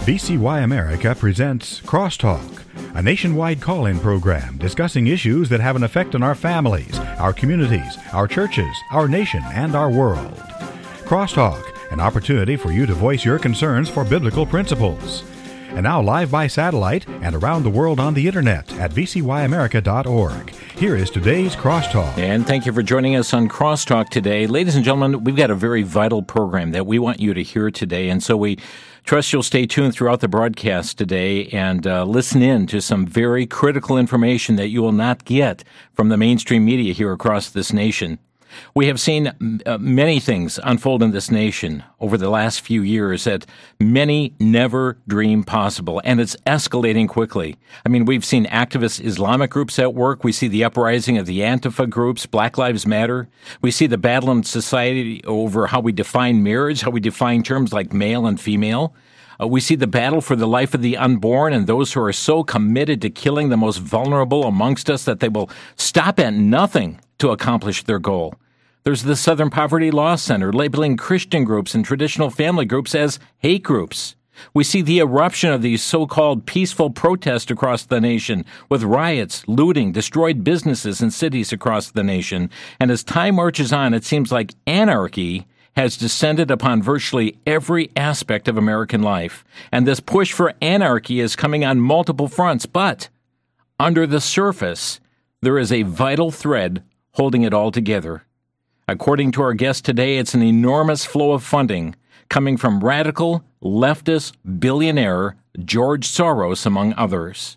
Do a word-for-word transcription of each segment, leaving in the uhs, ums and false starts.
V C Y America presents Crosstalk, a nationwide call-in program discussing issues that have an effect on our families, our communities, our churches, our nation, and our world. Crosstalk, an opportunity for you to voice your concerns for biblical principles. And now live by satellite and around the world on the internet at v c y america dot org. Here is today's Crosstalk. And thank you for joining us on Crosstalk today. Ladies and gentlemen, we've got a very vital program that we want you to hear today, and so we trust you'll stay tuned throughout the broadcast today and uh, listen in to some very critical information that you will not get from the mainstream media here across this nation. We have seen uh, many things unfold in this nation over the last few years that many never dreamed possible, and it's escalating quickly. I mean, we've seen activist Islamic groups at work. We see the uprising of the Antifa groups, Black Lives Matter. We see the battle in society over how we define marriage, how we define terms like male and female. Uh, we see the battle for the life of the unborn and those who are so committed to killing the most vulnerable amongst us that they will stop at nothing to accomplish their goal. There's the Southern Poverty Law Center labeling Christian groups and traditional family groups as hate groups. We see the eruption of these so-called peaceful protests across the nation with riots, looting, destroyed businesses in cities across the nation. And as time marches on, it seems like anarchy has descended upon virtually every aspect of American life. And this push for anarchy is coming on multiple fronts. But under the surface, there is a vital thread holding it all together. According to our guest today, it's an enormous flow of funding coming from radical, leftist billionaire George Soros, among others.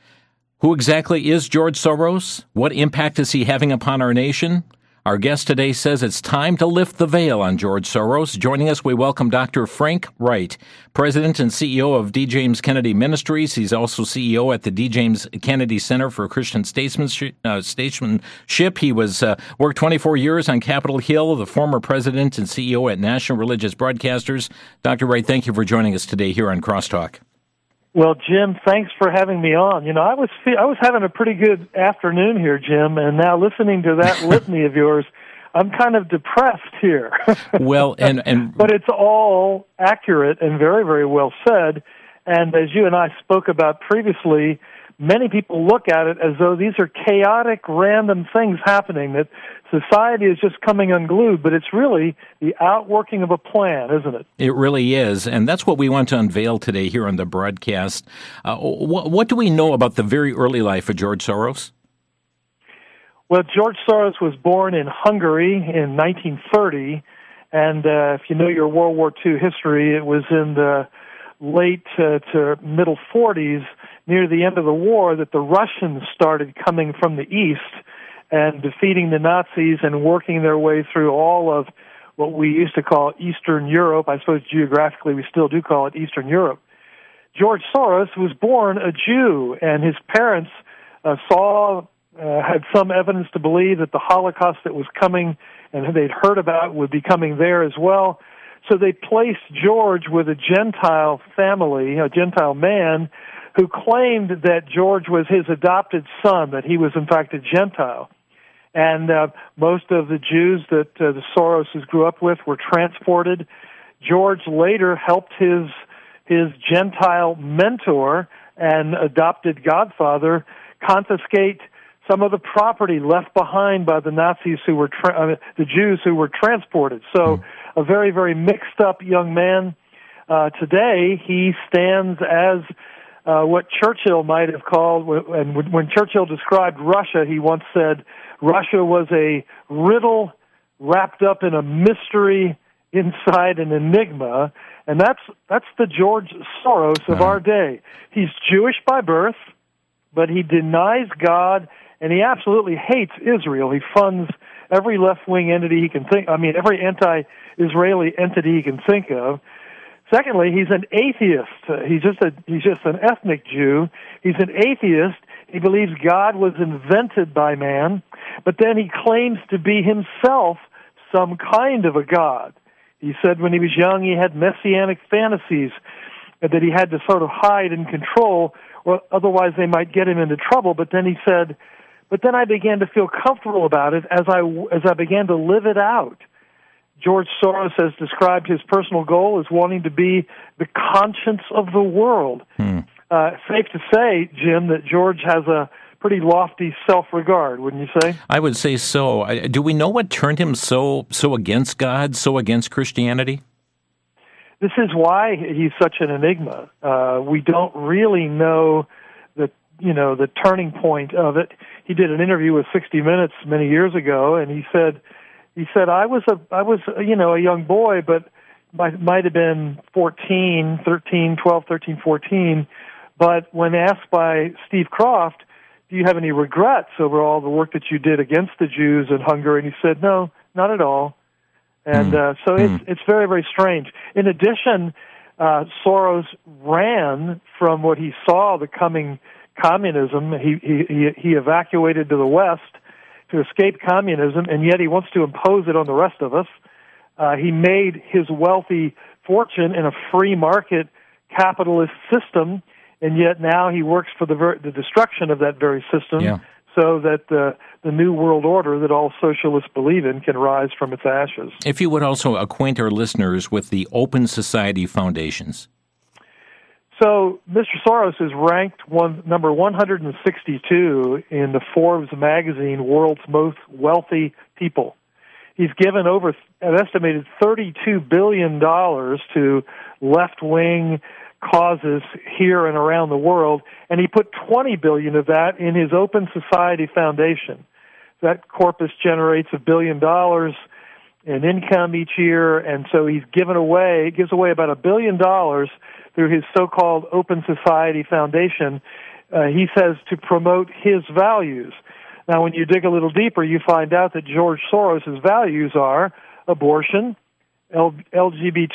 Who exactly is George Soros? What impact is he having upon our nation? Our guest today says it's time to lift the veil on George Soros. Joining us, we welcome Doctor Frank Wright, President and C E O of D. James Kennedy Ministries. He's also C E O at the D. James Kennedy Center for Christian Statesmanship. Uh, statesmanship. He was uh, worked twenty-four years on Capitol Hill, the former president and C E O at National Religious Broadcasters. Doctor Wright, thank you for joining us today here on Crosstalk. Well, Jim, thanks for having me on. You know, I was I was having a pretty good afternoon here, Jim, and now listening to that litany of yours, I'm kind of depressed here. Well, and, and but it's all accurate and very, very well said. And as you and I spoke about previously, many people look at it as though these are chaotic, random things happening, that society is just coming unglued, but it's really the outworking of a plan, isn't it? It really is, and that's what we want to unveil today here on the broadcast. Uh, what, what do we know about the very early life of George Soros? Well, George Soros was born in Hungary in nineteen thirty, and uh, if you know your World War Two history, it was in the late uh, to middle forties, near the end of the war, that the Russians started coming from the east and defeating the Nazis and working their way through all of what we used to call Eastern Europe. I suppose geographically we still do call it Eastern Europe. George Soros was born a Jew, and his parents uh, saw, uh, had some evidence to believe that the Holocaust that was coming and they'd heard about would be coming there as well. So they placed George with a Gentile family, a Gentile man, who claimed that George was his adopted son, that he was in fact a Gentile. And uh, most of the Jews that uh, the Soroses grew up with were transported. George later helped his his Gentile mentor and adopted godfather confiscate some of the property left behind by the Nazis who were tra- uh, the Jews who were transported. So a very, very mixed up young man. Uh, today he stands as uh, what Churchill might have called, and when Churchill described Russia, he once said, Russia was a riddle wrapped up in a mystery inside an enigma, and that's that's the George Soros of our day. He's Jewish by birth, but he denies God, and he absolutely hates Israel. He funds every left-wing entity he can think, I mean, every anti-Israeli entity he can think of. Secondly, he's an atheist. Uh, he's just a he's just an ethnic Jew. He's an atheist. He believes God was invented by man, but then he claims to be himself some kind of a god. He said when he was young he had messianic fantasies that he had to sort of hide and control, or otherwise they might get him into trouble. But then he said, but then I began to feel comfortable about it as I as I began to live it out. George Soros has described his personal goal as wanting to be the conscience of the world. Hmm. Uh, safe to say, Jim, that George has a pretty lofty self-regard, wouldn't you say? I would say so. Do we know what turned him so so against God, so against Christianity? This is why he's such an enigma. Uh, we don't really know the you know the turning point of it. He did an interview with sixty minutes many years ago, and he said he said I was a I was you know a young boy, but might might have been fourteen, thirteen, twelve, thirteen, fourteen. But when asked by Steve Kroft, do you have any regrets over all the work that you did against the Jews in Hungary? And he said, no, not at all. And uh, so mm. it's it's very, very strange. In addition, uh, Soros ran from what he saw, the coming communism. He, he, he evacuated to the West to escape communism, and yet he wants to impose it on the rest of us. Uh, he made his wealthy fortune in a free market capitalist system, and yet now he works for the ver- the destruction of that very system, yeah. so that the the new world order that all socialists believe in can rise from its ashes. If you would also acquaint our listeners with the Open Society Foundations. So Mister Soros is ranked one, number one hundred sixty-two in the Forbes magazine World's Most Wealthy People. He's given over an estimated thirty-two billion dollars to left-wing causes here and around the world, and he put twenty billion dollars of that in his Open Society Foundation. That corpus generates a billion dollars in income each year, and so he's given away, gives away about a billion dollars through his so-called Open Society Foundation, uh, he says, to promote his values. Now, when you dig a little deeper, you find out that George Soros' values are abortion, L G B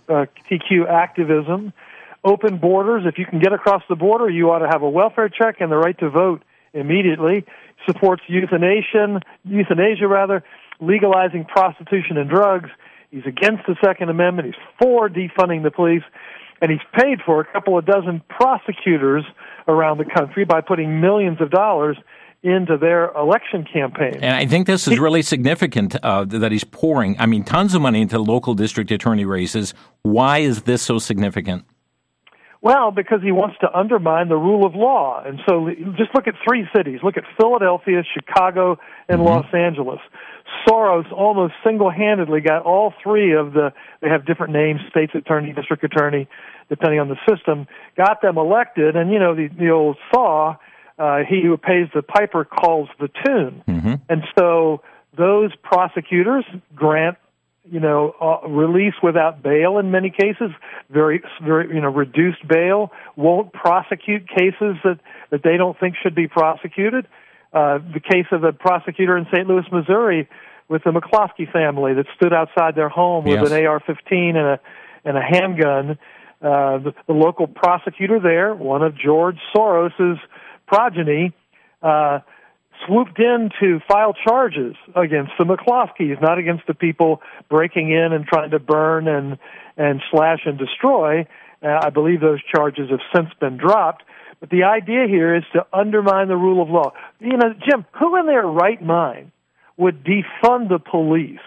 T Q activism, open borders. If you can get across the border, you ought to have a welfare check and the right to vote immediately. Supports euthanasia, euthanasia rather, legalizing prostitution and drugs. He's against the Second Amendment. He's for defunding the police. And he's paid for a couple of dozen prosecutors around the country by putting millions of dollars into their election campaign. And I think this is really significant uh, that he's pouring, I mean, tons of money into local district attorney races. Why is this so significant? Well, because he wants to undermine the rule of law. And so just look at three cities. Look at Philadelphia, Chicago, and mm-hmm. Los Angeles. Soros almost single-handedly got all three of the, they have different names, state's attorney, district attorney, depending on the system, got them elected. And, you know, the, the old saw, uh, he who pays the piper calls the tune. Mm-hmm. And so those prosecutors grant, you know, uh, release without bail in many cases, very, very, you know, reduced bail, won't prosecute cases that, that they don't think should be prosecuted. Uh, the case of the prosecutor in Saint Louis, Missouri, with the McCloskey family that stood outside their home with yes. an A R fifteen and a and a handgun. Uh, the, the local prosecutor there, one of George Soros's progeny, uh, swooped in to file charges against the McCloskeys, not against the people breaking in and trying to burn and and slash and destroy. Uh, I believe those charges have since been dropped. But the idea here is to undermine the rule of law. You know, Jim, who in their right mind would defund the police,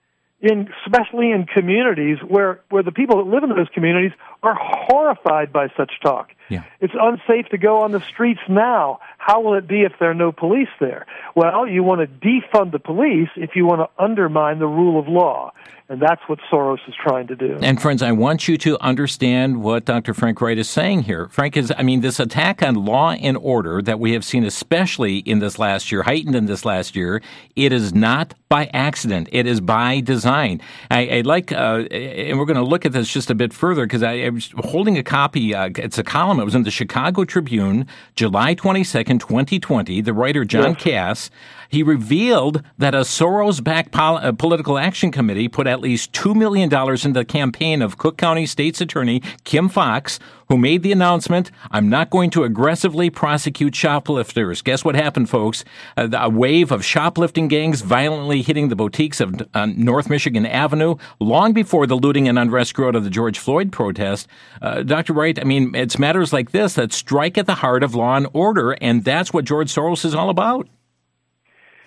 in, especially in communities where, where the people that live in those communities are horrified by such talk? Yeah. It's unsafe to go on the streets now. How will it be if there are no police there? Well, you want to defund the police if you want to undermine the rule of law. And that's what Soros is trying to do. And friends, I want you to understand what Doctor Frank Wright is saying here. Frank is, I mean, this attack on law and order that we have seen, especially in this last year, heightened in this last year, it is not by accident. It is by design. I, I like, uh, and we're going to look at this just a bit further because I, I was holding a copy. Uh, it's a column. It was in the Chicago Tribune, July twenty-second, twenty twenty. The writer John yes. Cass, he revealed that a Soros-backed pol- uh, political action committee put at least two million dollars into the campaign of Cook County State's Attorney Kim Foxx, who made the announcement, I'm not going to aggressively prosecute shoplifters. Guess what happened, folks? A, a wave of shoplifting gangs violently hitting the boutiques of uh, North Michigan Avenue long before the looting and unrest grew out of the George Floyd protest. Uh, Doctor Wright, I mean, it's matters like this that strike at the heart of law and order, and that's what George Soros is all about.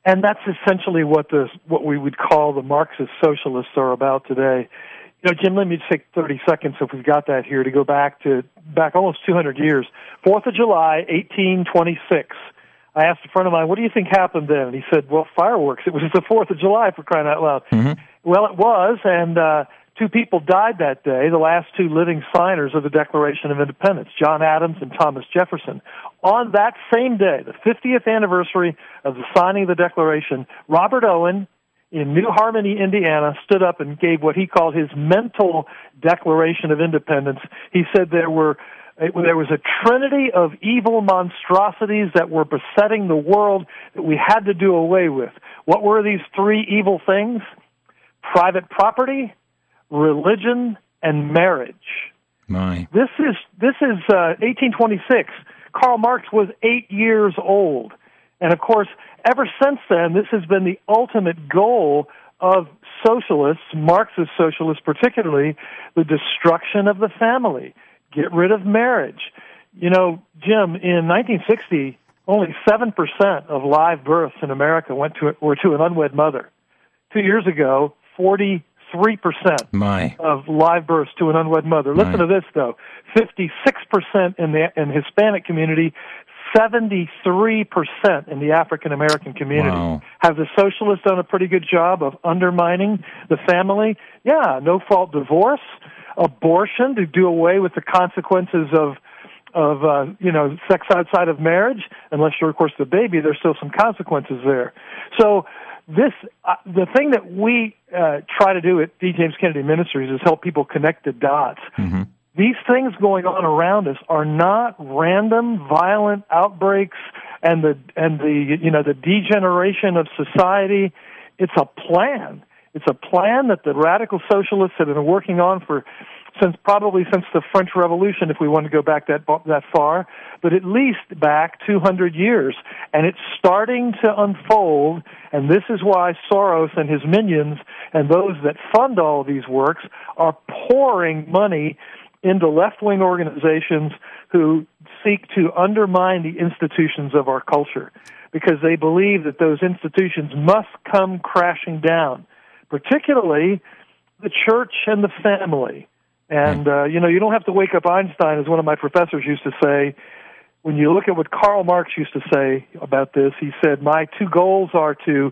And that's essentially what the what we would call the Marxist socialists are about today. You know, Jim, let me take thirty seconds, if we've got that here, to go back to back almost two hundred years. fourth of July, eighteen twenty-six. I asked a friend of mine, what do you think happened then? And he said, well, fireworks. It was the fourth of July, for crying out loud. Mm-hmm. Well, it was, and uh, two people died that day, the last two living signers of the Declaration of Independence, John Adams and Thomas Jefferson. On that same day, the fiftieth anniversary of the signing of the Declaration, Robert Owen in New Harmony, Indiana, stood up and gave what he called his mental Declaration of Independence. He said there were there was a trinity of evil monstrosities that were besetting the world that we had to do away with. What were these three evil things? Private property, religion, and marriage. My. This is this is uh, eighteen twenty-six. Karl Marx was eight years old. And, of course, ever since then, this has been the ultimate goal of socialists, Marxist socialists particularly, the destruction of the family. Get rid of marriage. You know, Jim, in nineteen sixty, only seven percent of live births in America went to were to an unwed mother. Two years ago, forty-three percent My. of live births to an unwed mother. My. Listen to this, though. fifty-six percent in the in Hispanic community, seventy-three percent in the African American community. Wow. Have the socialists done a pretty good job of undermining the family? Yeah, no-fault divorce, abortion to do away with the consequences of of uh, you know sex outside of marriage. Unless you're, of course, the baby, there's still some consequences there. So this uh, the thing that we uh, try to do at D. James Kennedy Ministries is help people connect the dots. Mm-hmm. These things going on around us are not random, violent outbreaks and the and the you know the degeneration of society. It's a plan. It's a plan that the radical socialists have been working on for since probably since the French Revolution, if we want to go back that that far, but at least back two hundred years. And it's starting to unfold, and this is why Soros and his minions and those that fund all of these works are pouring money into left-wing organizations who seek to undermine the institutions of our culture because they believe that those institutions must come crashing down, particularly the church and the family. And, uh, you know, you don't have to wake up Einstein, as one of my professors used to say. When you look at what Karl Marx used to say about this, he said, my two goals are to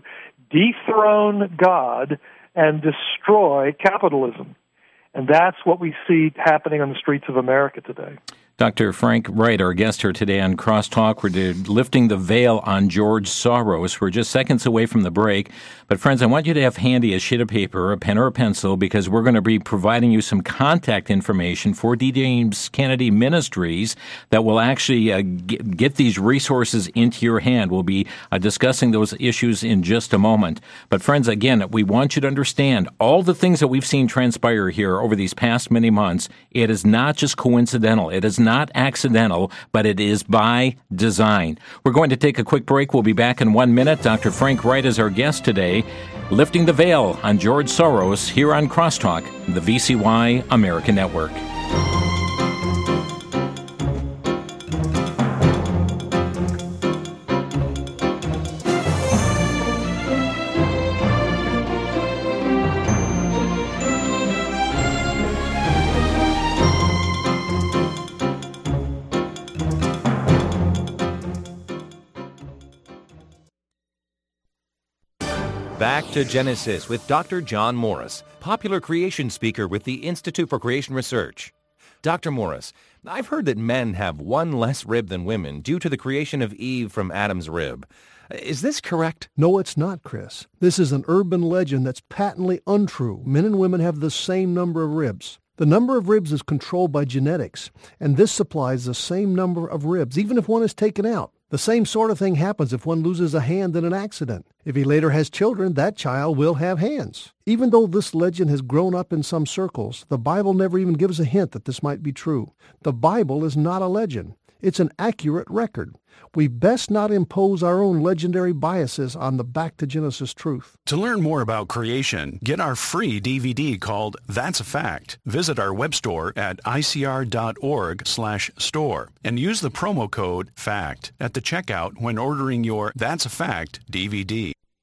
dethrone God and destroy capitalism. And that's what we see happening on the streets of America today. Doctor Frank Wright, our guest here today on Crosstalk. We're lifting the veil on George Soros. We're just seconds away from the break. But, friends, I want you to have handy a sheet of paper, a pen or a pencil, because we're going to be providing you some contact information for D. James Kennedy Ministries that will actually uh, get, get these resources into your hand. We'll be uh, discussing those issues in just a moment. But, friends, again, we want you to understand all the things that we've seen transpire here over these past many months. It is not just coincidental. It is not accidental, but it is by design. We're going to take a quick break. We'll be back in one minute. Doctor Frank Wright is our guest today, lifting the veil on George Soros here on Crosstalk, the V C Y American Network. Back to Genesis with Doctor John Morris, popular creation speaker with the Institute for Creation Research. Doctor Morris, I've heard that men have one less rib than women due to the creation of Eve from Adam's rib. Is this correct? No, it's not, Chris. This is an urban legend that's patently untrue. Men and women have the same number of ribs. The number of ribs is controlled by genetics, and this supplies the same number of ribs, even if one is taken out. The same sort of thing happens if one loses a hand in an accident. If he later has children, that child will have hands. Even though this legend has grown up in some circles, the Bible never even gives a hint that this might be true. The Bible is not a legend. It's an accurate record. We best not impose our own legendary biases on the Back to Genesis truth. To learn more about creation, get our free D V D called That's a Fact. Visit our web store at I C R dot org slash store and use the promo code FACT at the checkout when ordering your That's a Fact D V D.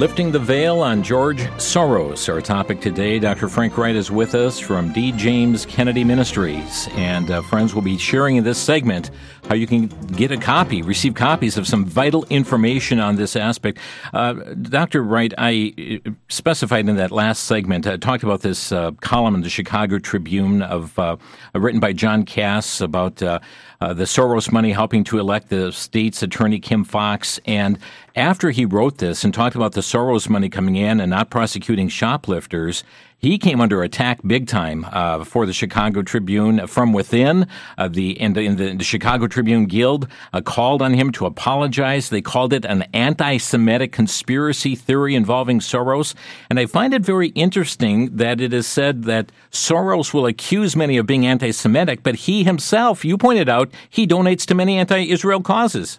Lifting the Veil on George Soros, our topic today. Doctor Frank Wright is with us from D. James Kennedy Ministries. And uh, friends, will be sharing in this segment how you can get a copy, receive copies of some vital information on this aspect. Uh, Doctor Wright, I specified in that last segment, I talked about this uh, column in the Chicago Tribune of uh, written by John Cass about uh, uh, the Soros money helping to elect the state's attorney, Kim Foxx. And after he wrote this and talked about the Soros money coming in and not prosecuting shoplifters, he came under attack big time uh, for the Chicago Tribune from within. Uh, the, and the, the, the Chicago Tribune Guild uh, called on him to apologize. They called it an anti-Semitic conspiracy theory involving Soros. And I find it very interesting that it is said that Soros will accuse many of being anti-Semitic, but he himself, you pointed out, he donates to many anti-Israel causes.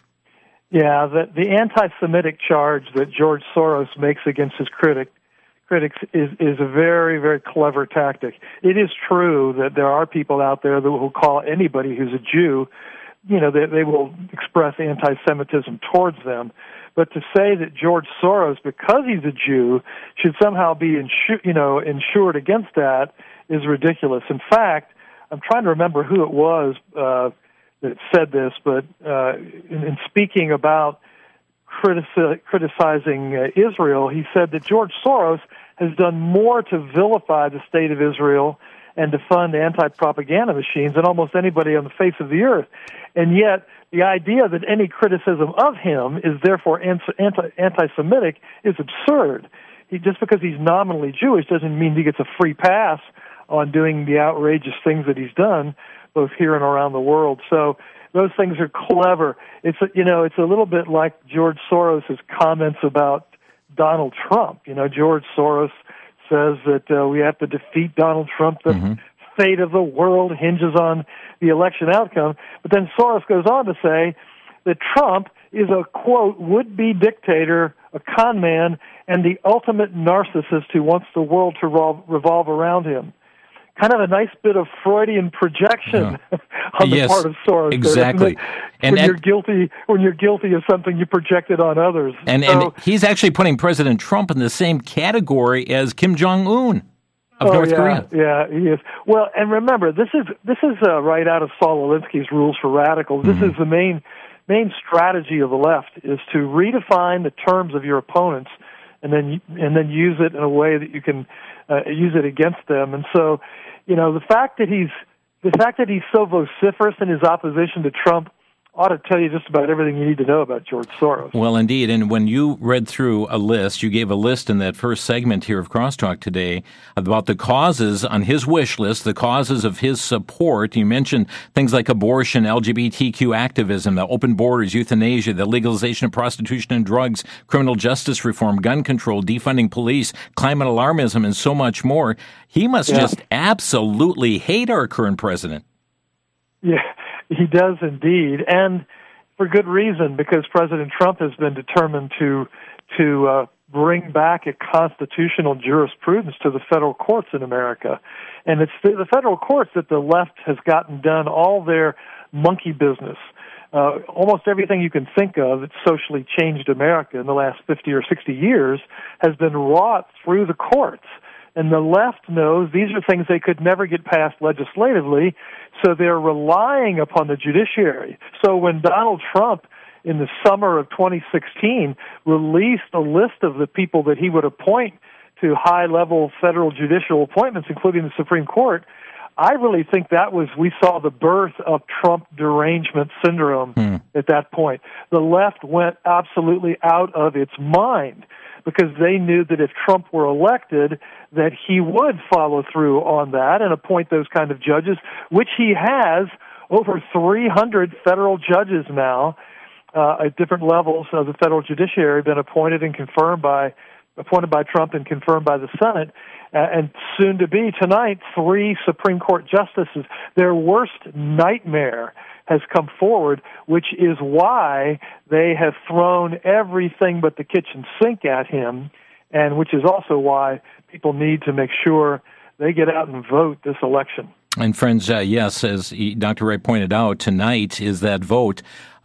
Yeah, the, the anti-Semitic charge that George Soros makes against his critic critics is, is a very, very clever tactic. It is true that there are people out there that will call anybody who's a Jew, you know, they, they will express anti-Semitism towards them. But to say that George Soros, because he's a Jew, should somehow be insu- you know, insured against that is ridiculous. In fact, I'm trying to remember who it was uh, that said this, but uh, in, in speaking about critici- criticizing uh, Israel, he said that George Soros has done more to vilify the state of Israel and to fund anti-propaganda machines than almost anybody on the face of the earth. And yet, the idea that any criticism of him is therefore anti- anti-Semitic is absurd. He, just because he's nominally Jewish doesn't mean he gets a free pass on doing the outrageous things that he's done, both here and around the world. So those things are clever. It's, you know, it's a little bit like George Soros' comments about Donald Trump. You know, George Soros says that uh, we have to defeat Donald Trump. The mm-hmm. fate of the world hinges on the election outcome. But then Soros goes on to say that Trump is a, quote, would-be dictator, a con man, and the ultimate narcissist who wants the world to revolve, revolve around him. Kind of a nice bit of Freudian projection yeah. on the yes, part of Soros. Exactly. There, and, when and, you're guilty, when you're guilty of something, you project it on others. And, so, and he's actually putting President Trump in the same category as Kim Jong-un of oh, North yeah, Korea. Yeah, he is. Well, and remember, this is this is uh, right out of Saul Alinsky's Rules for Radicals. This mm-hmm. is the main main strategy of the left, is to redefine the terms of your opponents and then and then use it in a way that you can uh, use it against them. And so, you know, the fact that he's the fact that he's so vociferous in his opposition to Trump ought to tell you just about everything you need to know about George Soros. Well, indeed. And when you read through a list, you gave a list in that first segment here of Crosstalk today about the causes on his wish list, the causes of his support. You mentioned things like abortion, L G B T Q activism, the open borders, euthanasia, the legalization of prostitution and drugs, criminal justice reform, gun control, defunding police, climate alarmism, and so much more. He must yeah. just absolutely hate our current president. Yeah. He does indeed, and for good reason, because President Trump has been determined to to uh, bring back a constitutional jurisprudence to the federal courts in America. And it's the, the federal courts that the left has gotten done all their monkey business. Uh, almost everything you can think of that socially changed America in the last fifty or sixty years has been wrought through the courts. And the left knows these are things they could never get passed legislatively, so they're relying upon the judiciary. So when Donald Trump, in the summer of twenty sixteen, released a list of the people that he would appoint to high-level federal judicial appointments, including the Supreme Court, I really think that was, we saw the birth of Trump derangement syndrome hmm. at that point. The left went absolutely out of its mind, because they knew that if Trump were elected, that he would follow through on that and appoint those kind of judges, which he has. Over three hundred federal judges now uh, at different levels of the federal judiciary have been appointed and confirmed by, appointed by Trump and confirmed by the Senate. Uh, and soon to be tonight, three Supreme Court justices. Their worst nightmare has come forward, which is why they have thrown everything but the kitchen sink at him, and which is also why people need to make sure they get out and vote this election. And friends, uh, yes, as Doctor Wright pointed out, tonight is that vote.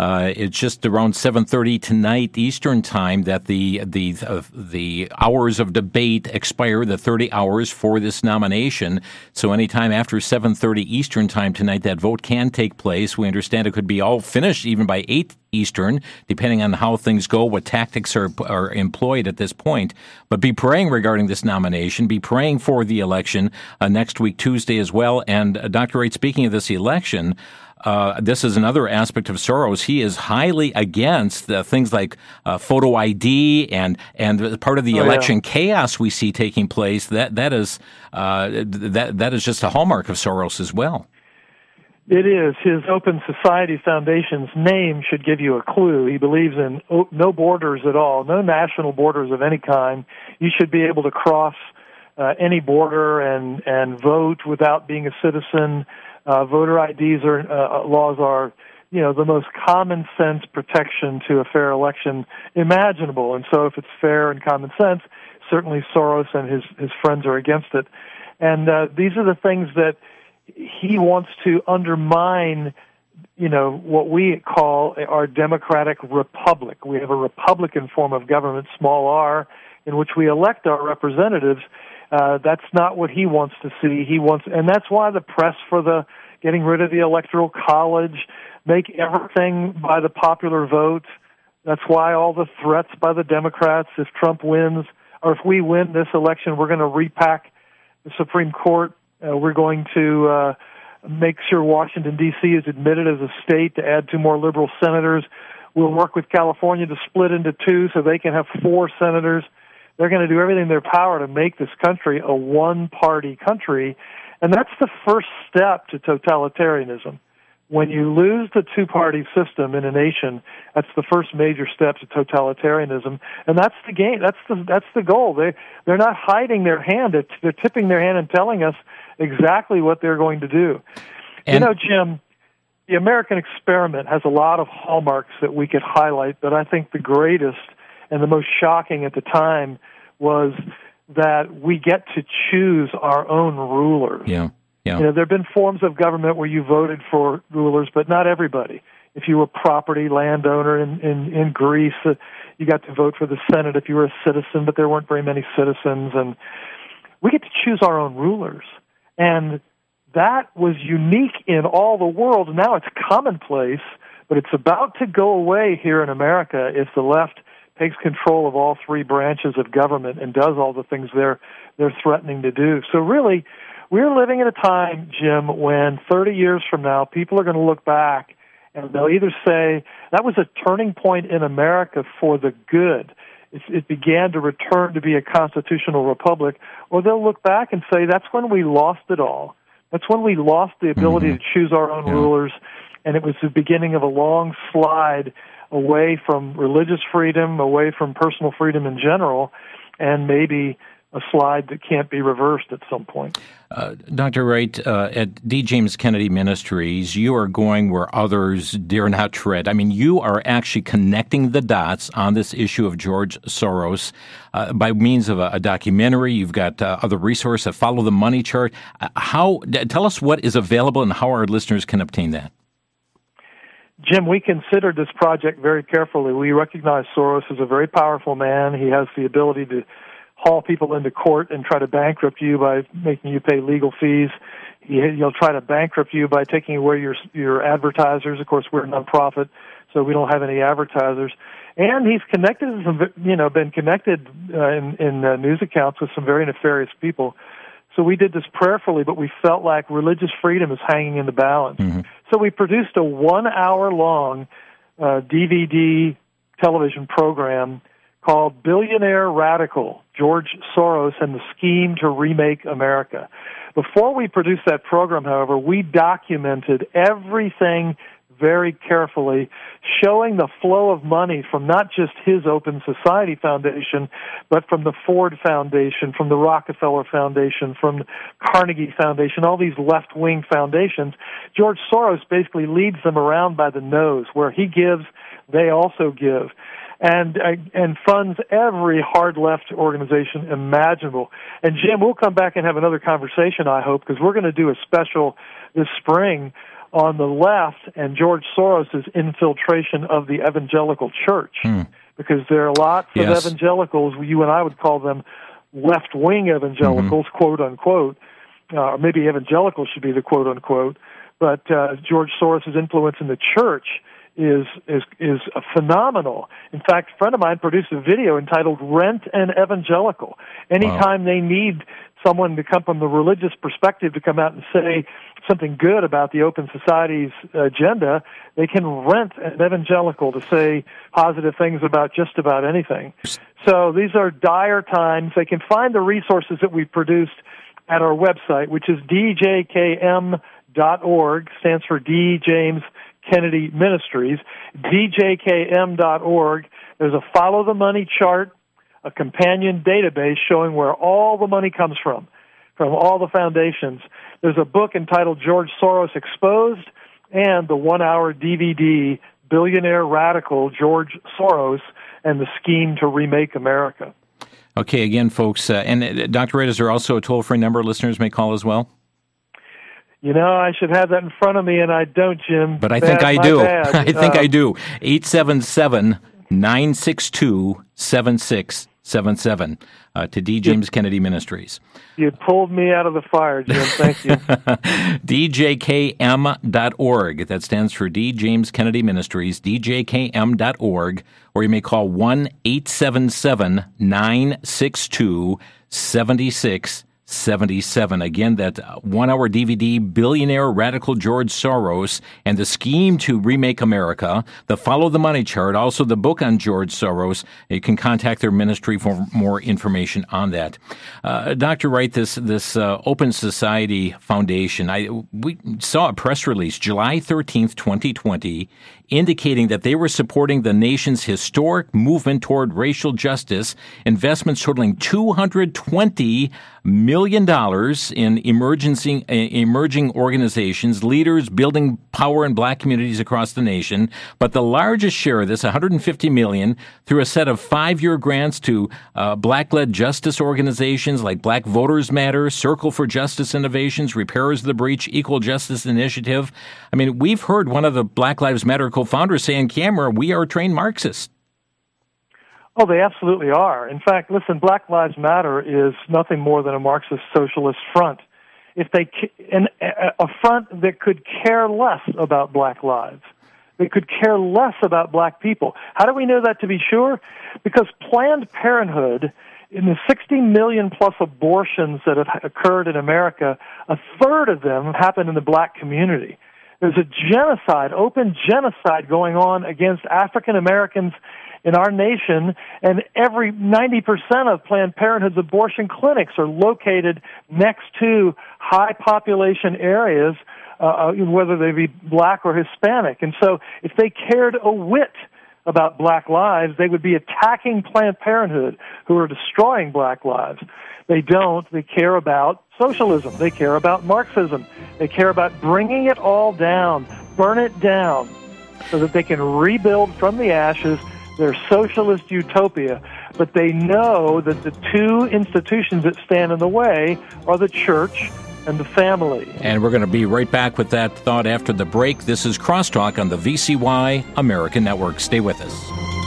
Uh, it's just around seven thirty tonight Eastern Time that the the uh, the hours of debate expire, the thirty hours for this nomination. So anytime after seven thirty Eastern Time tonight, that vote can take place. We understand it could be all finished even by eight Eastern, depending on how things go, what tactics are are employed at this point. But be praying regarding this nomination. Be praying for the election uh, next week, Tuesday as well. And uh, Doctor Wright, speaking of this election, Uh, this is another aspect of Soros. He is highly against uh, things like uh, photo I D and and part of the oh, election yeah. chaos we see taking place. That that is uh, that that is just a hallmark of Soros as well. It is. His Open Society Foundation's name should give you a clue. He believes in no borders at all, no national borders of any kind. You should be able to cross uh, any border and and vote without being a citizen. Uh, voter I Ds are, uh, laws are, you know, the most common sense protection to a fair election imaginable. And so if it's fair and common sense, certainly Soros and his, his friends are against it. And uh, these are the things that he wants to undermine, you know, what we call our democratic republic. We have a republican form of government, small r, in which we elect our representatives. Uh, that's not what he wants to see. He wants, and that's why the press for the getting rid of the Electoral College, make everything by the popular vote. That's why all the threats by the Democrats, if Trump wins, or if we win this election, we're going to repack the Supreme Court. Uh, we're going to uh, make sure Washington, D C is admitted as a state to add two more liberal senators. We'll work with California to split into two so they can have four senators. They're going to do everything in their power to make this country a one-party country, and that's the first step to totalitarianism. When you lose the two-party system in a nation, that's the first major step to totalitarianism, and that's the game. That's the that's the goal. They they're not hiding their hand; they're, they're tipping their hand and telling us exactly what they're going to do. And you know, Jim, the American experiment has a lot of hallmarks that we could highlight, but I think the greatest and the most shocking at the time was that we get to choose our own rulers. Yeah, yeah. You know, there have been forms of government where you voted for rulers, but not everybody. If you were a property landowner in, in, in Greece, uh, you got to vote for the Senate if you were a citizen, but there weren't very many citizens. And we get to choose our own rulers. And that was unique in all the world. Now it's commonplace, but it's about to go away here in America if the left takes control of all three branches of government and does all the things they're they're threatening to do. So really, we're living in a time, Jim, when thirty years from now, people are going to look back and they'll either say, that was a turning point in America for the good. It, it began to return to be a constitutional republic, or they'll look back and say, that's when we lost it all. That's when we lost the ability mm-hmm. to choose our own yeah. rulers, and it was the beginning of a long slide away from religious freedom, away from personal freedom in general, and maybe a slide that can't be reversed at some point. Uh, Doctor Wright, uh, at D. James Kennedy Ministries, you are going where others dare not tread. I mean, you are actually connecting the dots on this issue of George Soros uh, by means of a, a documentary. You've got uh, other resources, a Follow the Money chart. Uh, how? Tell us what is available and how our listeners can obtain that. Jim, we considered this project very carefully. We recognize Soros as a very powerful man. He has the ability to haul people into court and try to bankrupt you by making you pay legal fees. He, he'll try to bankrupt you by taking away your your advertisers. Of course, we're a nonprofit, so we don't have any advertisers. And he's connected, some, you know, been connected uh, in, in uh, news accounts with some very nefarious people. So we did this prayerfully, but we felt like religious freedom is hanging in the balance. Mm-hmm. So we produced a one-hour-long uh, D V D television program called Billionaire Radical, George Soros and the Scheme to Remake America. Before we produced that program, however, we documented everything very carefully, showing the flow of money from not just his Open Society Foundation, but from the Ford Foundation, from the Rockefeller Foundation, from the Carnegie Foundation, all these left-wing foundations. George Soros basically leads them around by the nose. Where he gives, they also give. And uh, and funds every hard left organization imaginable. And Jim, we'll come back and have another conversation, I hope, because we're going to do a special this spring on the left and George Soros' infiltration of the evangelical church. Hmm. Because there are lots of yes. evangelicals, you and I would call them left-wing evangelicals, mm-hmm. quote-unquote, uh, or maybe evangelicals should be the quote-unquote, but uh, George Soros' influence in the church is is is phenomenal. In fact, a friend of mine produced a video entitled Rent an Evangelical. Anytime wow. they need someone to come from the religious perspective to come out and say something good about the Open Society's agenda, they can rent an evangelical to say positive things about just about anything. So these are dire times. They can find the resources that we've produced at our website, which is d j k m dot org, stands for D. James Kennedy Ministries, d j k m dot org. There's a follow the money chart, a companion database showing where all the money comes from, from all the foundations. There's a book entitled George Soros Exposed, and the one-hour D V D, Billionaire Radical George Soros and the Scheme to Remake America. Okay, again, folks, uh, and uh, Doctor Wright, is there also a toll-free number listeners may call as well? You know, I should have that in front of me, and I don't, Jim. But I bad, think I do. Bad. I think uh, I do. eight seven seven, nine six two, seven six seven seven uh, to D. James you, Kennedy Ministries. You pulled me out of the fire, Jim. Thank you. d j k m dot org. That stands for D. James Kennedy Ministries, d j k m dot org, or you may call one eight seven seven, nine six two, seven six seventy-seven. Again, that one-hour D V D, Billionaire Radical George Soros and the Scheme to Remake America, the Follow the Money chart, also the book on George Soros. You can contact their ministry for more information on that. Uh, Doctor Wright, this this uh, Open Society Foundation, I we saw a press release July thirteenth, twenty twenty, indicating that they were supporting the nation's historic movement toward racial justice, investments totaling two hundred twenty million dollars in emerging, emerging organizations, leaders building power in black communities across the nation. But the largest share of this, one hundred fifty million dollars, through a set of five-year grants to uh, black-led justice organizations like Black Voters Matter, Circle for Justice Innovations, Repairers of the Breach, Equal Justice Initiative. I mean, we've heard one of the Black Lives Matter co-founders say on camera, we are trained Marxists. Oh, they absolutely are. In fact, listen, Black Lives Matter is nothing more than a Marxist socialist front. If they, an, a front that could care less about black lives, that could care less about black people. How do we know that to be sure? Because Planned Parenthood, in the sixty million plus abortions that have occurred in America, a third of them happen in the black community. There's a genocide, open genocide going on against African Americans in our nation, and every ninety percent of Planned Parenthood's abortion clinics are located next to high population areas, uh, whether they be black or Hispanic. And so if they cared a whit about black lives, they would be attacking Planned Parenthood, who are destroying black lives. They don't. They care about socialism. They care about Marxism. They care about bringing it all down, burn it down, so that they can rebuild from the ashes their socialist utopia. But they know that the two institutions that stand in the way are the church and the family. And we're going to be right back with that thought after the break. This is Crosstalk on the V C Y American Network. Stay with us.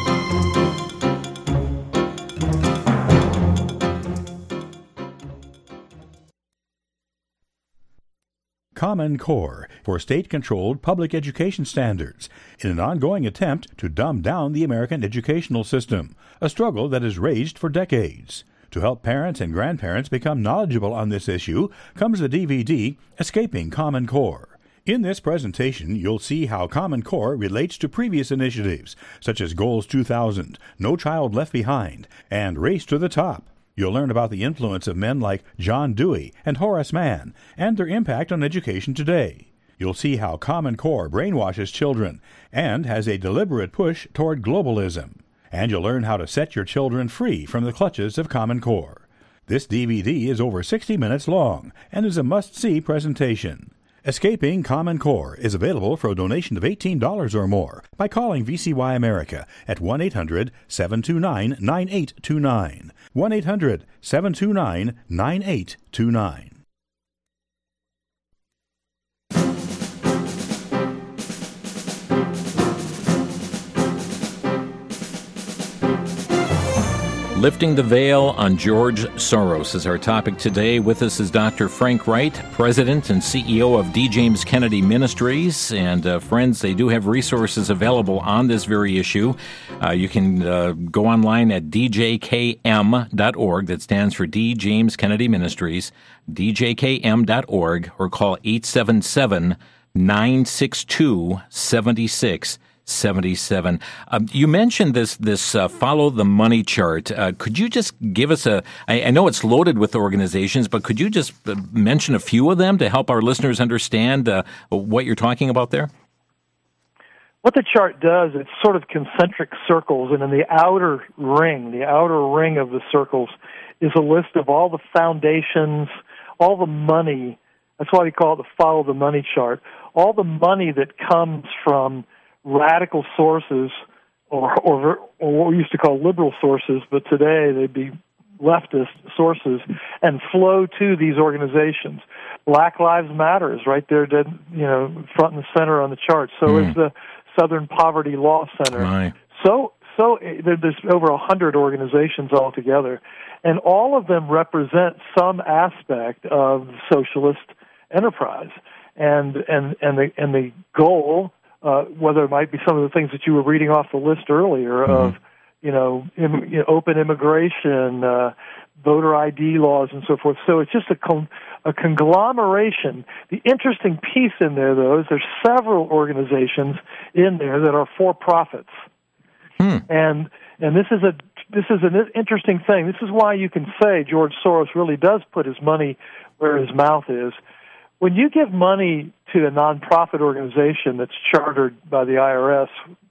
Common Core for state-controlled public education standards in an ongoing attempt to dumb down the American educational system, a struggle that has raged for decades. To help parents and grandparents become knowledgeable on this issue comes the D V D, Escaping Common Core. In this presentation, you'll see how Common Core relates to previous initiatives, such as Goals two thousand, No Child Left Behind, and Race to the Top. You'll learn about the influence of men like John Dewey and Horace Mann and their impact on education today. You'll see how Common Core brainwashes children and has a deliberate push toward globalism. And you'll learn how to set your children free from the clutches of Common Core. This D V D is over sixty minutes long and is a must-see presentation. Escaping Common Core is available for a donation of eighteen dollars or more by calling V C Y America at one eight hundred, seven two nine, nine eight two nine. one eight hundred, seven two nine, nine eight two nine. Lifting the Veil on George Soros is our topic today. With us is Doctor Frank Wright, President and C E O of D. James Kennedy Ministries. And uh, friends, they do have resources available on this very issue. Uh, you can uh, go online at d j k m dot org. That stands for D. James Kennedy Ministries, d j k m dot org, or call eight seven seven, nine six two, seven six seventy-seven. Um, you mentioned this this uh, follow the money chart. Uh, could you just give us a? I, I know it's loaded with organizations, but could you just uh, mention a few of them to help our listeners understand uh, what you're talking about there? What the chart does, it's sort of concentric circles, and in the outer ring, the outer ring of the circles, is a list of all the foundations, all the money. That's why we call it the follow the money chart. All the money that comes from radical sources, or, or or what we used to call liberal sources, but today they'd be leftist sources, and flow to these organizations. Black Lives Matter is right there, dead, you know, front and center on the chart. So mm. is the Southern Poverty Law Center. Right. So so there's over a hundred organizations altogether, and all of them represent some aspect of socialist enterprise, and and and the and the goal. Uh, whether it might be some of the things that you were reading off the list earlier mm-hmm. of, you know, im- you know, open immigration, uh, voter I D laws, and so forth. So it's just a, con- a conglomeration. The interesting piece in there, though, is there's several organizations in there that are for profits, hmm. and and this is a this is an interesting thing. This is why you can say George Soros really does put his money where his mouth is. When you give money to a nonprofit organization that's chartered by the I R S,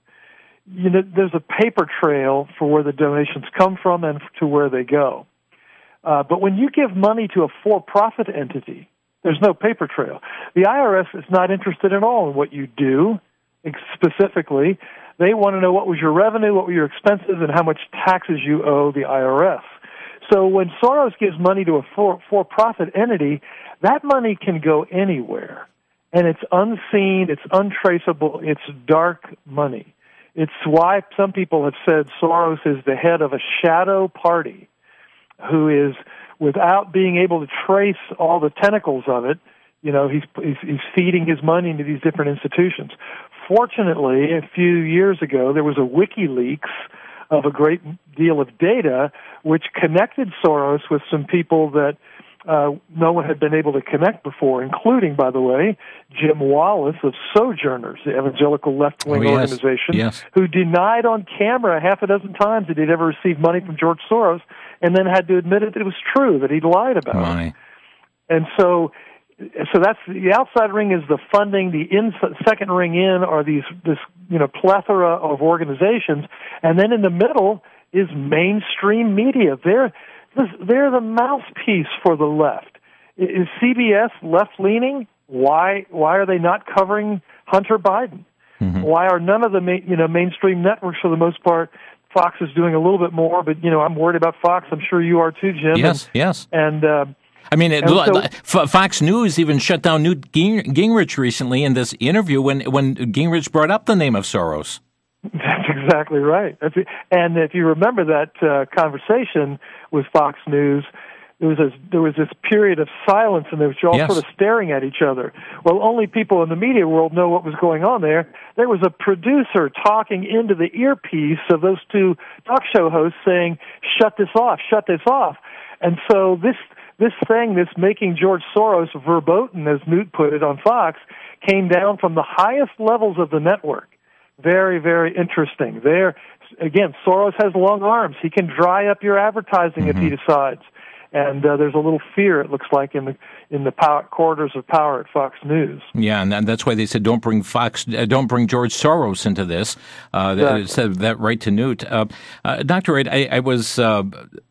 you know, there's a paper trail for where the donations come from and to where they go. Uh, but when you give money to a for-profit entity, there's no paper trail. The I R S is not interested at all in what you do specifically. They want to know what was your revenue, what were your expenses, and how much taxes you owe the I R S. So when Soros gives money to a for, for-profit entity, that money can go anywhere, and it's unseen, it's untraceable, it's dark money. It's why some people have said Soros is the head of a shadow party who is, without being able to trace all the tentacles of it, you know, he's, he's, he's feeding his money into these different institutions. Fortunately, a few years ago, there was a WikiLeaks of a great deal of data which connected Soros with some people that uh, no one had been able to connect before, including, by the way, Jim Wallace of Sojourners, the evangelical left-wing oh, yes. organization, yes. who denied on camera half a dozen times that he'd ever received money from George Soros, and then had to admit it, that it was true, that he'd lied about My. it. And so So that's the outside ring is the funding. The inside, second ring in are these this you know plethora of organizations, and then in the middle is mainstream media. They're they're the mouthpiece for the left. Is C B S left leaning? Why why are they not covering Hunter Biden? Mm-hmm. Why are none of the main, you know mainstream networks, for the most part? Fox is doing a little bit more, but you know I'm worried about Fox. I'm sure you are too, Jim. Yes, and, yes, and. Uh, I mean, it, so, Fox News even shut down Newt Gingrich recently in this interview when, when Gingrich brought up the name of Soros. That's exactly right. That's it. And if you remember that uh, conversation with Fox News, there was, a, there was this period of silence, and they were all yes. sort of staring at each other. Well, only people in the media world know what was going on there. There was a producer talking into the earpiece of those two talk show hosts saying, shut this off, shut this off. And so this... This thing, this making George Soros verboten, as Newt put it on Fox, came down from the highest levels of the network. Very, very interesting. There, again, Soros has long arms. He can dry up your advertising mm-hmm. if he decides. And uh, there's a little fear, it looks like, in the in the power, corridors of power at Fox News. Yeah, and that's why they said don't bring Fox, uh, don't bring George Soros into this. Uh, exactly. They said that right to Newt. Uh, uh, Doctor Wright, I, I was. Uh,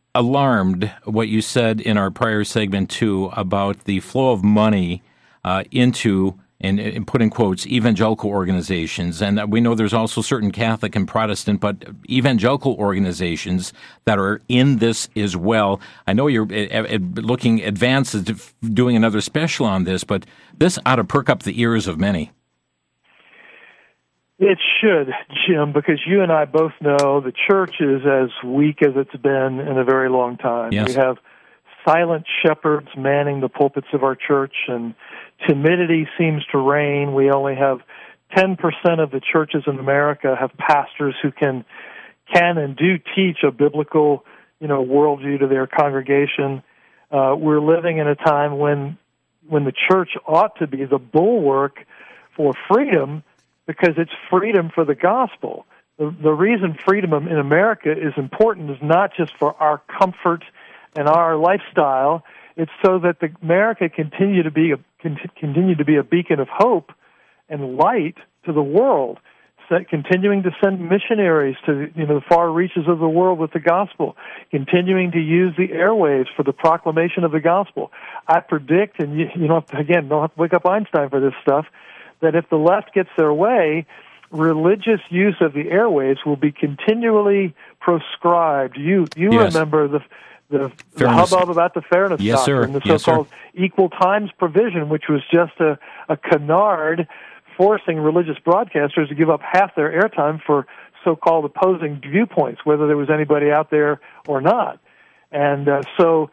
alarmed what you said in our prior segment, too, about the flow of money uh, into, and, and put in quotes, evangelical organizations. And we know there's also certain Catholic and Protestant, but evangelical organizations that are in this as well. I know you're uh, looking advanced at doing another special on this, but this ought to perk up the ears of many. It should, Jim, because you and I both know the church is as weak as it's been in a very long time. Yes. We have silent shepherds manning the pulpits of our church, and timidity seems to reign. We only have ten percent of the churches in America have pastors who can can and do teach a biblical, you know, worldview to their congregation. Uh, we're living in a time when when the church ought to be the bulwark for freedom, because it's freedom for the gospel. The, the reason freedom in America is important is not just for our comfort and our lifestyle. It's so that the America continue to be a continue to be a beacon of hope and light to the world, set, continuing to send missionaries to you know the far reaches of the world with the gospel, continuing to use the airwaves for the proclamation of the gospel. I predict, and you, you don't have to, again, don't have to wake up Einstein for this stuff, that if the left gets their way, religious use of the airwaves will be continually proscribed. You you yes. remember the the, the hubbub about the fairness yes, doctrine, sir. the yes, so-called sir. equal times provision, which was just a, a canard forcing religious broadcasters to give up half their airtime for so-called opposing viewpoints, whether there was anybody out there or not. And uh, so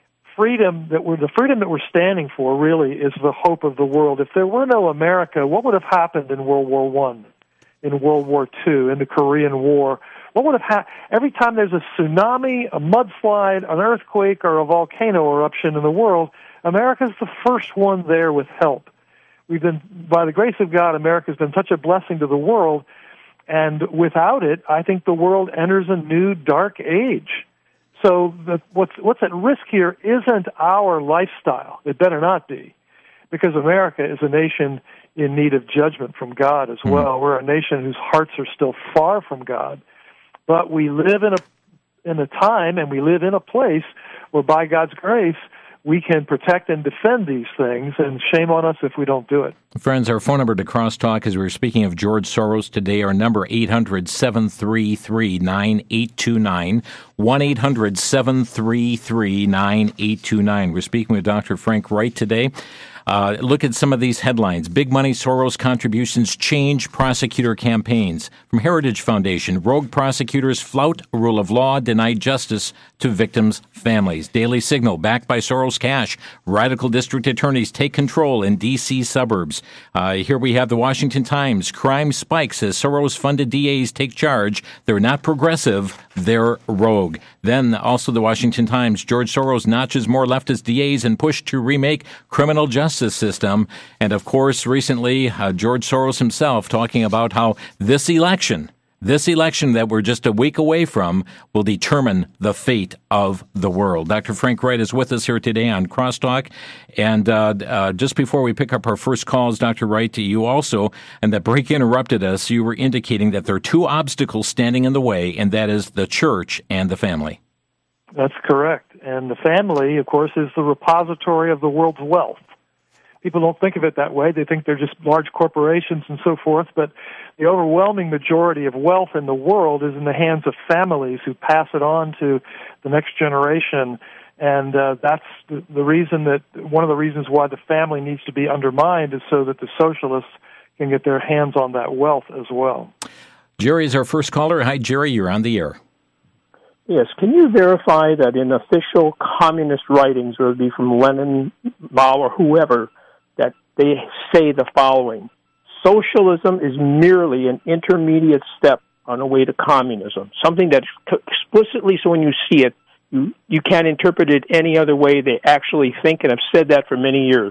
freedom that we're the freedom that we're standing for really is the hope of the world. If there were no America, what would have happened in World War One, in World War Two, in the Korean War? What would have happened? Every time there's a tsunami, a mudslide, an earthquake, or a volcano eruption in the world, America's the first one there with help. We've been, by the grace of God, America's been such a blessing to the world, and without it, I think the world enters a new dark age. So the, what's what's at risk here isn't our lifestyle. It better not be, because America is a nation in need of judgment from God as well. Mm. We're a nation whose hearts are still far from God. But we live in a in a time, and we live in a place where, by God's grace, we can protect and defend these things, and shame on us if we don't do it. Friends, our phone number to Crosstalk, as we were speaking of George Soros today, our number eight hundred, seven three three, nine eight two nine, one eight hundred, seven three three, nine eight two nine. We're speaking with Doctor Frank Wright today. Uh, look at some of these headlines. Big money Soros contributions change prosecutor campaigns. From Heritage Foundation, rogue prosecutors flout rule of law, deny justice to victims' families. Daily Signal, backed by Soros cash. Radical district attorneys take control in D C suburbs. Uh, here we have the Washington Times. Crime spikes as Soros-funded D As take charge. They're not progressive, they're rogue. Then also the Washington Times. George Soros notches more leftist D As and push to remake criminal justice system. And of course, recently, uh, George Soros himself talking about how this election, this election that we're just a week away from, will determine the fate of the world. Doctor Frank Wright is with us here today on Crosstalk. And uh, uh, just before we pick up our first calls, Doctor Wright, you also, and the break interrupted us, you were indicating that there are two obstacles standing in the way, and that is the church and the family. That's correct. And the family, of course, is the repository of the world's wealth. People don't think of it that way. They think they're just large corporations and so forth, but the overwhelming majority of wealth in the world is in the hands of families who pass it on to the next generation. And uh, that's the, the reason that, one of the reasons why the family needs to be undermined is so that the socialists can get their hands on that wealth as well. Jerry is our first caller. Hi, Jerry, you're on the air. Yes. Can you verify that in official communist writings, whether it be from Lenin, Mao, or whoever, that they say the following: socialism is merely an intermediate step on the way to communism, something that explicitly, so when you see it, you, you can't interpret it any other way. They actually think, and have said that for many years.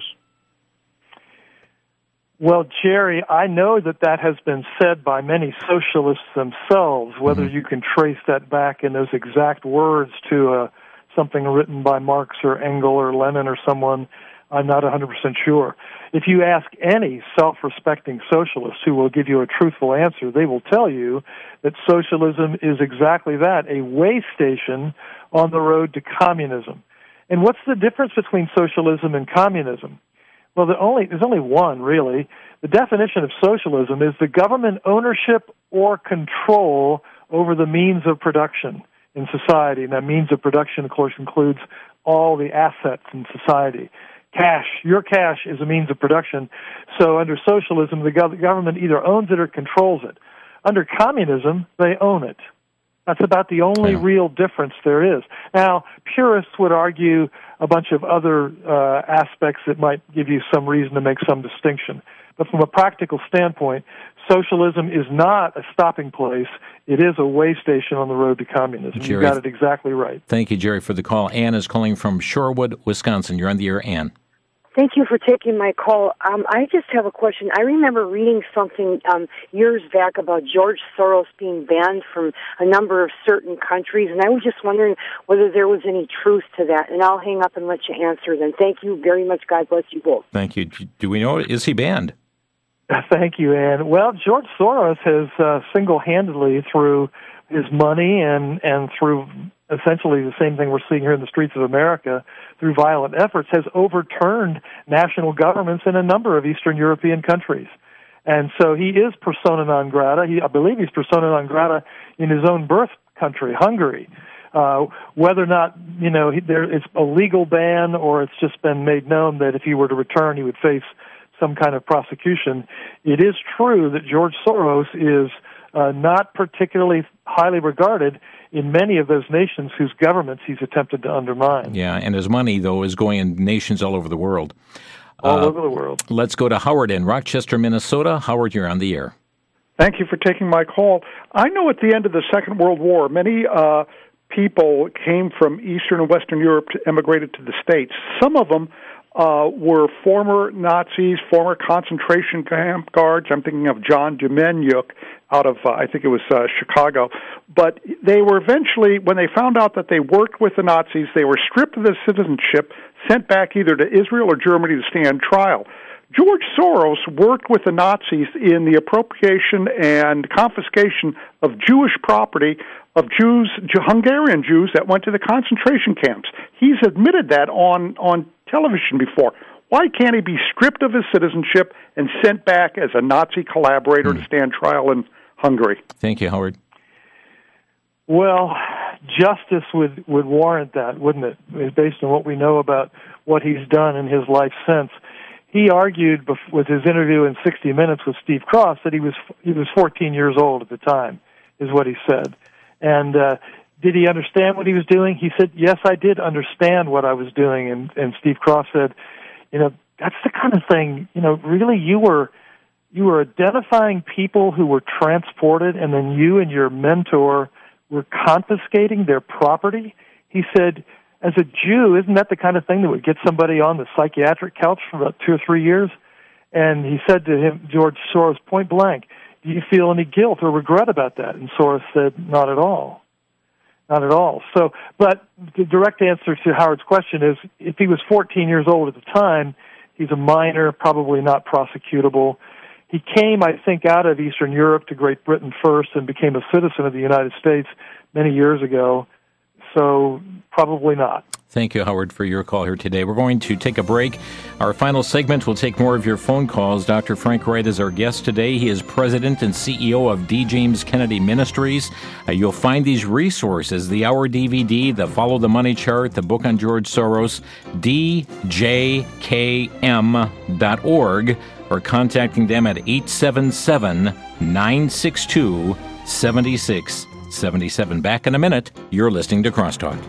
Well, Jerry, I know that that has been said by many socialists themselves. Whether mm-hmm. you can trace that back in those exact words to uh, something written by Marx or Engels or Lenin or someone, I'm not one hundred percent sure. If you ask any self-respecting socialist who will give you a truthful answer, they will tell you that socialism is exactly that, a way station on the road to communism. And what's the difference between socialism and communism? Well, the only, there's only one, really. The definition of socialism is the government ownership or control over the means of production in society. And that means of production, of course, includes all the assets in society. cash. Your cash is a means of production. So under socialism, the gov- government either owns it or controls it. Under communism, they own it. That's about the only yeah. real difference there is. Now, purists would argue a bunch of other uh, aspects that might give you some reason to make some distinction. But from a practical standpoint, socialism is not a stopping place. It is a way station on the road to communism. Jerry, you got it exactly right. Thank you, Jerry, for the call. Ann is calling from Shorewood, Wisconsin. You're on the air, Ann. Thank you for taking my call. Um, I just have a question. I remember reading something um, years back about George Soros being banned from a number of certain countries, and I was just wondering whether there was any truth to that. And I'll hang up and let you answer then. Thank you very much. God bless you both. Thank you. Do we know, is he banned? Thank you, Ann. Well, George Soros has uh, single-handedly, through his money and, and through essentially the same thing we're seeing here in the streets of America, through violent efforts, has overturned national governments in a number of Eastern European countries. And so he is persona non grata. He, I believe he's persona non grata in his own birth country, Hungary. Uh, whether or not, you know, he, there, it's a legal ban or it's just been made known that if he were to return, he would face some kind of prosecution. It is true that George Soros is uh, not particularly highly regarded in many of those nations whose governments he's attempted to undermine. Yeah, and his money, though, is going in nations all over the world. All uh, over the world. Let's go to Howard in Rochester, Minnesota. Howard, you're on the air. Thank you for taking my call. I know at the end of the Second World War, many uh, people came from Eastern and Western Europe to emigrated to the States. Some of them uh, were former Nazis, former concentration camp guards. I'm thinking of John Dumeniuk out of, uh, I think it was uh, Chicago. But they were eventually, when they found out that they worked with the Nazis, they were stripped of their citizenship, sent back either to Israel or Germany to stand trial. George Soros worked with the Nazis in the appropriation and confiscation of Jewish property of Jews, Hungarian Jews that went to the concentration camps. He's admitted that on, on television before. Why can't he be stripped of his citizenship and sent back as a Nazi collaborator mm. to stand trial in Hungary? Thank you, Howard. Well, justice would, would warrant that, wouldn't it, based on what we know about what he's done in his life since. He argued bef- with his interview in sixty minutes with Steve Cross that he was he was fourteen years old at the time, is what he said. And uh, did he understand what he was doing? He said, yes, I did understand what I was doing. And, and Steve Cross said, you know, that's the kind of thing, you know, really you were you were identifying people who were transported, and then you and your mentor were confiscating their property. He said, as a Jew, isn't that the kind of thing that would get somebody on the psychiatric couch for about two or three years? And he said to him, George Soros, point blank, do you feel any guilt or regret about that? And Soros said, not at all. Not at all. So, but the direct answer to Howard's question is, if he was fourteen years old at the time, he's a minor, probably not prosecutable. He came, I think, out of Eastern Europe to Great Britain first and became a citizen of the United States many years ago. So probably not. Thank you, Howard, for your call here today. We're going to take a break. Our final segment will take more of your phone calls. Doctor Frank Wright is our guest today. He is president and C E O of D. James Kennedy Ministries. Uh, you'll find these resources, the Hour D V D, the Follow the Money chart, the book on George Soros, D J K M dot org, or contacting them at eight seven seven, nine six two, seven six seven seven. Back in a minute. You're listening to Crosstalk.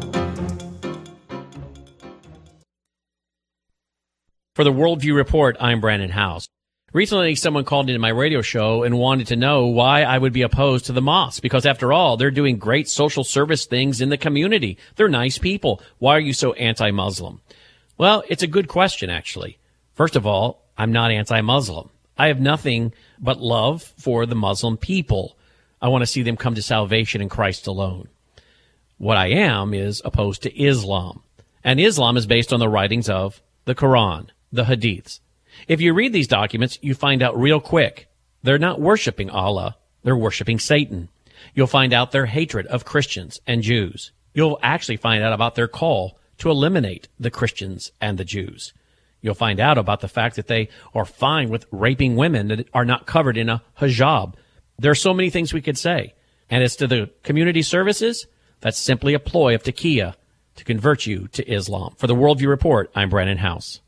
For the Worldview Report, I'm Brandon House. Recently, someone called into my radio show and wanted to know why I would be opposed to the mosques, because after all, they're doing great social service things in the community. They're nice people. Why are you so anti-Muslim? Well, it's a good question, actually. First of all, I'm not anti-Muslim. I have nothing but love for the Muslim people. I want to see them come to salvation in Christ alone. What I am is opposed to Islam. And Islam is based on the writings of the Quran, the Hadiths. If you read these documents, you find out real quick they're not worshiping Allah, they're worshiping Satan. You'll find out their hatred of Christians and Jews. You'll actually find out about their call to eliminate the Christians and the Jews. You'll find out about the fact that they are fine with raping women that are not covered in a hijab. There are so many things we could say. And as to the community services, that's simply a ploy of Taqiyya to convert you to Islam. For the Worldview Report, I'm Brandon House.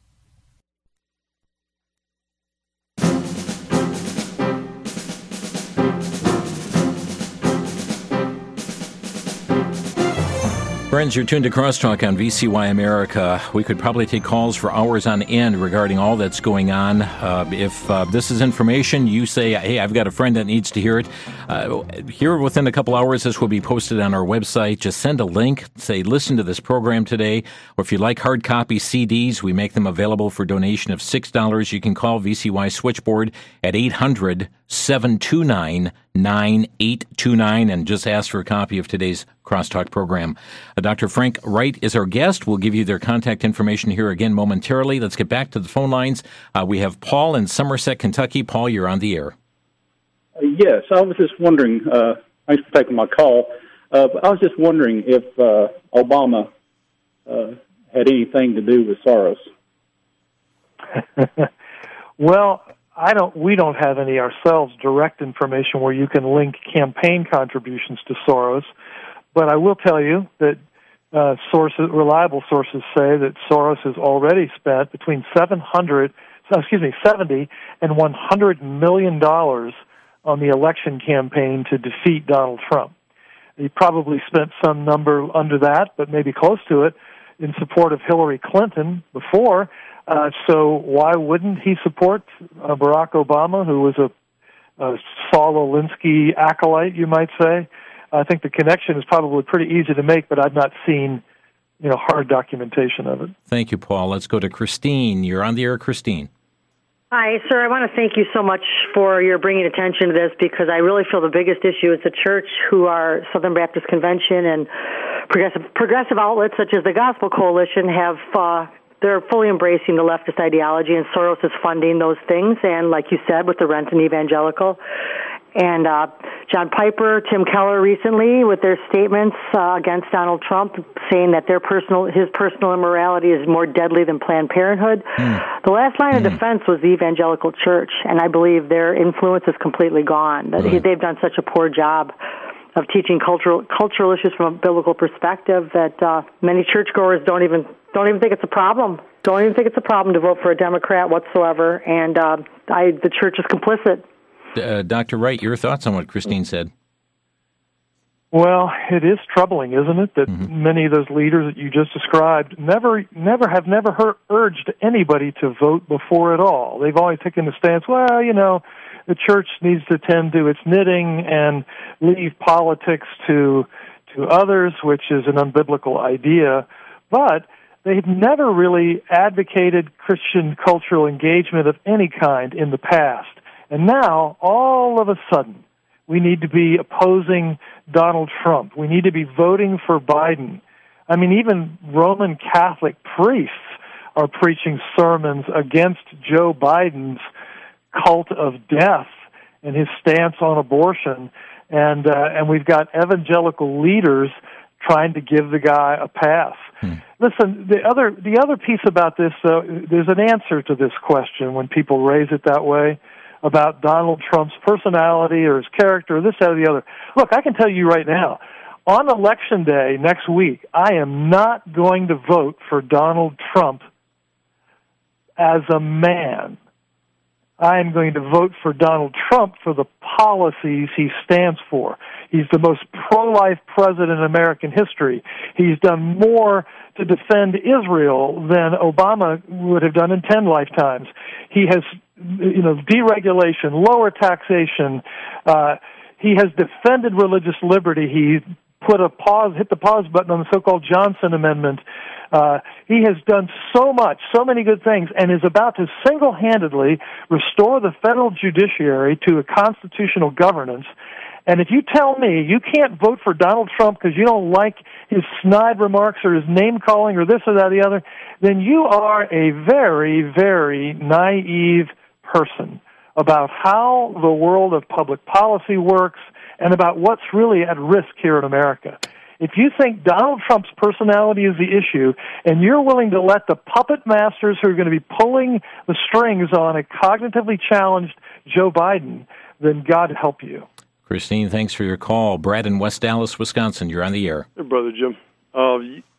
Friends, you're tuned to Crosstalk on V C Y America. We could probably take calls for hours on end regarding all that's going on. Uh, if uh, this is information, you say, hey, I've got a friend that needs to hear it. Uh, here within a couple hours, this will be posted on our website. Just send a link, say, listen to this program today. Or if you like hard copy C Ds, we make them available for donation of six dollars. You can call V C Y Switchboard at eight hundred, seven two nine, nine eight two nine and just ask for a copy of today's Crosstalk program. Uh, Doctor Frank Wright is our guest. We'll give you their contact information here again momentarily. Let's get back to the phone lines. Uh, we have Paul in Somerset, Kentucky. Paul, you're on the air. Uh, yes, I was just wondering, uh, thanks for taking my call. Uh, I was just wondering if uh, Obama uh, had anything to do with Soros. Well, I don't. We don't have any ourselves direct information where you can link campaign contributions to Soros, but I will tell you that uh, sources, reliable sources, say that Soros has already spent between seven hundred, excuse me, seventy and one hundred million dollars on the election campaign to defeat Donald Trump. He probably spent some number under that, but maybe close to it, in support of Hillary Clinton before. Uh, so why wouldn't he support uh, Barack Obama, who was a, a Saul Alinsky acolyte, you might say? I think the connection is probably pretty easy to make, but I've not seen, you know, hard documentation of it. Thank you, Paul. Let's go to Christine. You're on the air, Christine. Hi, sir. I want to thank you so much for your bringing attention to this, because I really feel the biggest issue is the church, who are Southern Baptist Convention and progressive progressive outlets such as the Gospel Coalition have uh, they're fully embracing the leftist ideology, and Soros is funding those things. And like you said, with the Renton Evangelical. And uh, John Piper, Tim Keller recently, with their statements uh, against Donald Trump, saying that their personal, his personal immorality is more deadly than Planned Parenthood. Mm. The last line mm. of defense was the Evangelical Church, and I believe their influence is completely gone. That right. They've done such a poor job of teaching cultural cultural issues from a biblical perspective that uh, many churchgoers don't even don't even think it's a problem. Don't even think it's a problem to vote for a Democrat whatsoever, and uh, I, the church is complicit. Uh, Doctor Wright, your thoughts on what Christine said? Well, it is troubling, isn't it, that mm-hmm. many of those leaders that you just described never, never have never heard, urged anybody to vote before at all. They've always taken the stance, well, you know, the church needs to tend to its knitting and leave politics to to others, which is an unbiblical idea. But they've never really advocated Christian cultural engagement of any kind in the past. And now, all of a sudden, we need to be opposing Donald Trump. We need to be voting for Biden. I mean, even Roman Catholic priests are preaching sermons against Joe Biden's cult of death and his stance on abortion. And uh, and we've got evangelical leaders trying to give the guy a pass. Hmm. Listen, the other the other piece about this, though, there's an answer to this question when people raise it that way, about Donald Trump's personality or his character or this, that, or the other. Look, I can tell you right now, on Election Day next week, I am not going to vote for Donald Trump as a man. I am going to vote for Donald Trump for the policies he stands for. He's the most pro-life president in American history. He's done more to defend Israel than Obama would have done in ten lifetimes. He has, you know, deregulation, lower taxation. Uh, he has defended religious liberty. He put a pause, hit the pause button on the so-called Johnson Amendment. Uh, he has done so much, so many good things, and is about to single-handedly restore the federal judiciary to a constitutional governance. And if you tell me you can't vote for Donald Trump because you don't like his snide remarks or his name-calling or this or that or the other, then you are a very, very naive person about how the world of public policy works and about what's really at risk here in America. If you think Donald Trump's personality is the issue, and you're willing to let the puppet masters who are going to be pulling the strings on a cognitively challenged Joe Biden, then God help you. Christine, thanks for your call. Brad in West Dallas, Wisconsin, you're on the air. Hey, Brother Jim. Uh,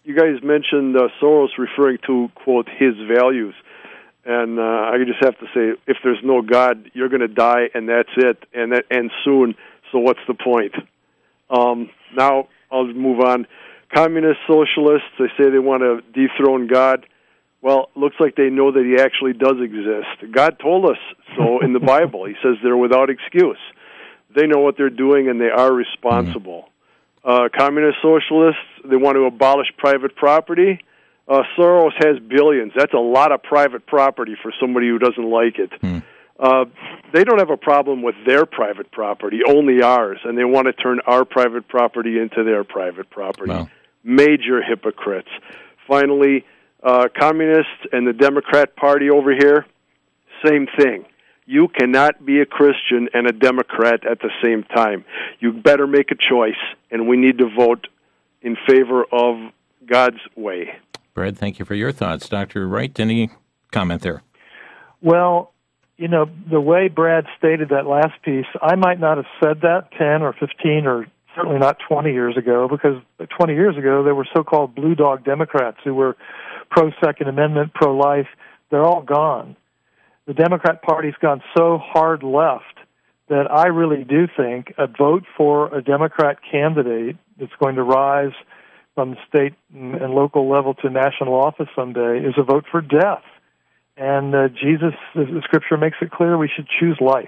you guys mentioned uh, Soros referring to, quote, his values. And uh, I just have to say, if there's no God, you're going to die, and that's it, and that ends soon, so what's the point? Um, now, I'll move on. Communist socialists, they say they want to dethrone God. Well, it looks like they know that he actually does exist. God told us so in the Bible. He says they're without excuse. They know what they're doing, and they are responsible. Uh, communist socialists, they want to abolish private property. Uh, Soros has billions. That's a lot of private property for somebody who doesn't like it. Hmm. Uh, they don't have a problem with their private property, only ours, and they want to turn our private property into their private property. Wow. Major hypocrites. Finally, uh, communists and the Democrat Party over here, same thing. You cannot be a Christian and a Democrat at the same time. You better make a choice, and we need to vote in favor of God's way. Brad, thank you for your thoughts. Doctor Wright, any comment there? Well, you know, the way Brad stated that last piece, I might not have said that ten or fifteen or certainly not twenty years ago, because twenty years ago there were so-called blue dog Democrats who were pro-Second Amendment, pro-life. They're all gone. The Democrat Party's gone so hard left that I really do think a vote for a Democrat candidate that's going to rise from the state and local level to national office someday is a vote for death. And uh, Jesus, the Scripture makes it clear we should choose life.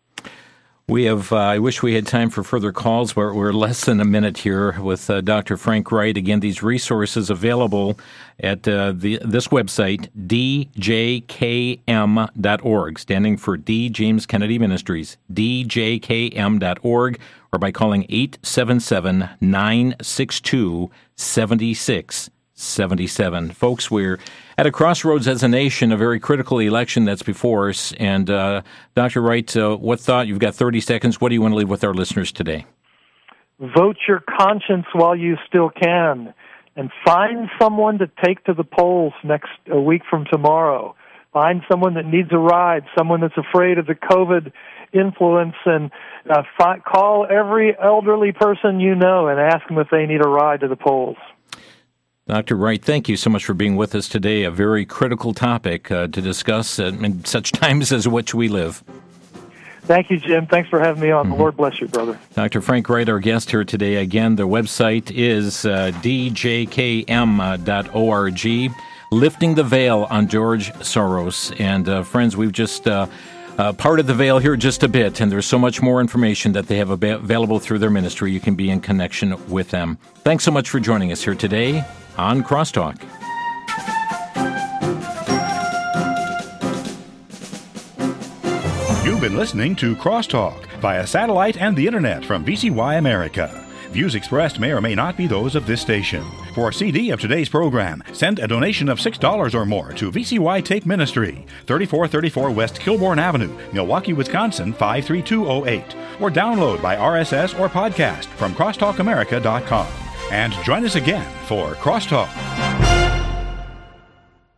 We have, uh, I wish we had time for further calls, but we're less than a minute here with uh, Doctor Frank Wright. Again, these resources available at uh, the, this website, D J K M dot org, standing for D. James Kennedy Ministries, D J K M dot org, or by calling eight seven seven, nine six two, seven six seven seven. Folks, we're at a crossroads as a nation, a very critical election that's before us. And uh, Doctor Wright, uh, what thought? You've got thirty seconds. What do you want to leave with our listeners today? Vote your conscience while you still can, and find someone to take to the polls next a week from tomorrow. Find someone that needs a ride, someone that's afraid of the COVID influence, and uh, fi- call every elderly person you know and ask them if they need a ride to the polls. Doctor Wright, thank you so much for being with us today. A very critical topic uh, to discuss uh, in such times as which we live. Thank you, Jim. Thanks for having me on. Mm-hmm. The Lord bless you, brother. Doctor Frank Wright, our guest here today. Again, the website is uh, D J K M dot org, Lifting the Veil on George Soros. And uh, friends, we've just uh, uh, parted the veil here just a bit, and there's so much more information that they have ab- available through their ministry. You can be in connection with them. Thanks so much for joining us here today on Crosstalk. You've been listening to Crosstalk via satellite and the internet from V C Y America. Views expressed may or may not be those of this station. For a C D of today's program, send a donation of six dollars or more to V C Y Take Ministry, thirty-four thirty-four West Kilbourne Avenue, Milwaukee, Wisconsin, five three two oh eight. Or download by R S S or podcast from crosstalk america dot com. And join us again for Crosstalk.